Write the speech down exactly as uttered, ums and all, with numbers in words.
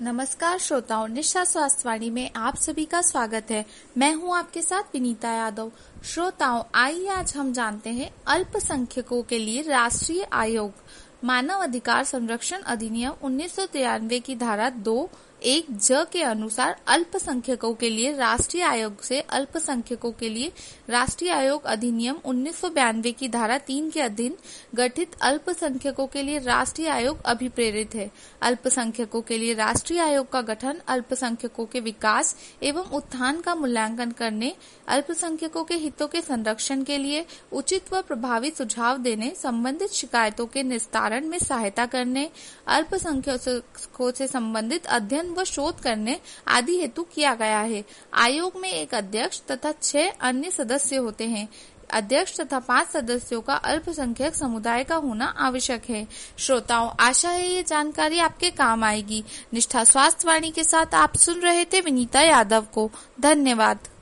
नमस्कार श्रोताओं, निष्ठा स्वास्थ्य वाणी में आप सभी का स्वागत है। मैं हूं आपके साथ विनीता यादव। श्रोताओं, आइए आज हम जानते हैं अल्पसंख्यकों के लिए राष्ट्रीय आयोग। मानव अधिकार संरक्षण अधिनियम उन्नीस सौ तिरानवे की धारा दो एक ज के अनुसार अल्पसंख्यकों के लिए राष्ट्रीय आयोग से अल्पसंख्यकों के लिए राष्ट्रीय आयोग अधिनियम उन्नीस सौ बयानवे की धारा तीन के अधीन गठित अल्पसंख्यकों के लिए राष्ट्रीय आयोग अभिप्रेरित है। अल्पसंख्यकों के लिए राष्ट्रीय आयोग का गठन अल्पसंख्यकों के विकास एवं उत्थान का मूल्यांकन करने, अल्पसंख्यकों के हितों के संरक्षण के लिए उचित व प्रभावी सुझाव देने, संबंधित शिकायतों के निस्तारण में सहायता करने, अल्पसंख्यकों से संबंधित अध्ययन व शोध करने आदि हेतु किया गया है। आयोग में एक अध्यक्ष तथा छह अन्य सदस्य होते हैं। अध्यक्ष तथा पांच सदस्यों का अल्पसंख्यक समुदाय का होना आवश्यक है। श्रोताओं, आशा है ये जानकारी आपके काम आएगी। निष्ठा स्वास्थ्य वाणी के साथ आप सुन रहे थे विनीता यादव को। धन्यवाद।